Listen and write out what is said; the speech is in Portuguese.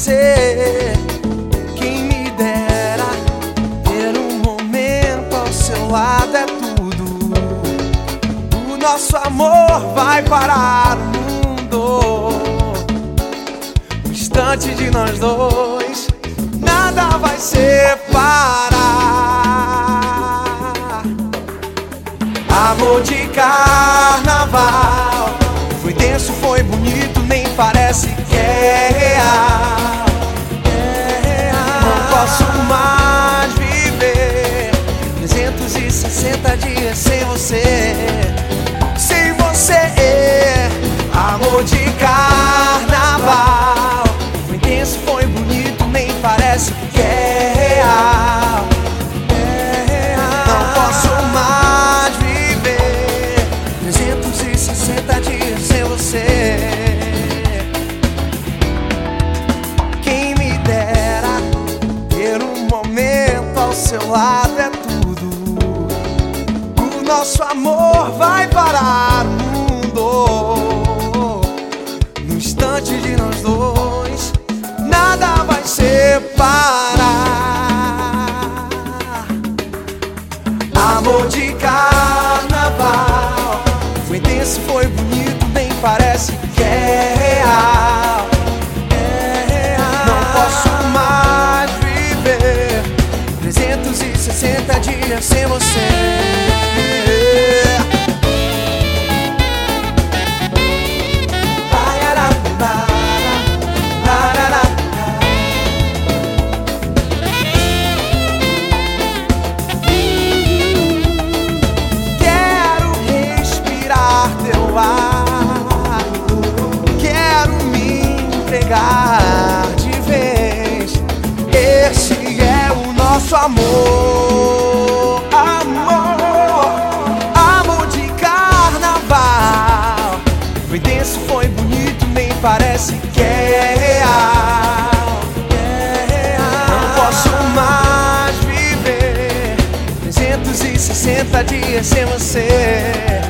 você. Quem me dera ter um momento ao seu lado, é tudo. O nosso amor vai parar o mundo. Um instante de nós dois, nada vai separar. Amor de carnaval, foi denso, foi bonito, nem parece que é real. Não posso mais viver 360 dias sem você. Sem você, amor de carnaval, foi denso, foi bonito, nem parece que é real. Não posso mais viver 360 dias sem você. Quem me dera ter um momento ao seu lado, é tudo. O nosso amor vai parar o mundo. No instante de nós dois, nada vai separar. Amor de carnaval, foi denso, foi bonito, nem parece que é real. Não posso mais viver 360 dias sem você. Quero me entregar de vez. Esse é o nosso amor. Amor de carnaval, foi denso, foi bonito, nem parece que é real. Não posso mais viver 360 dias sem você.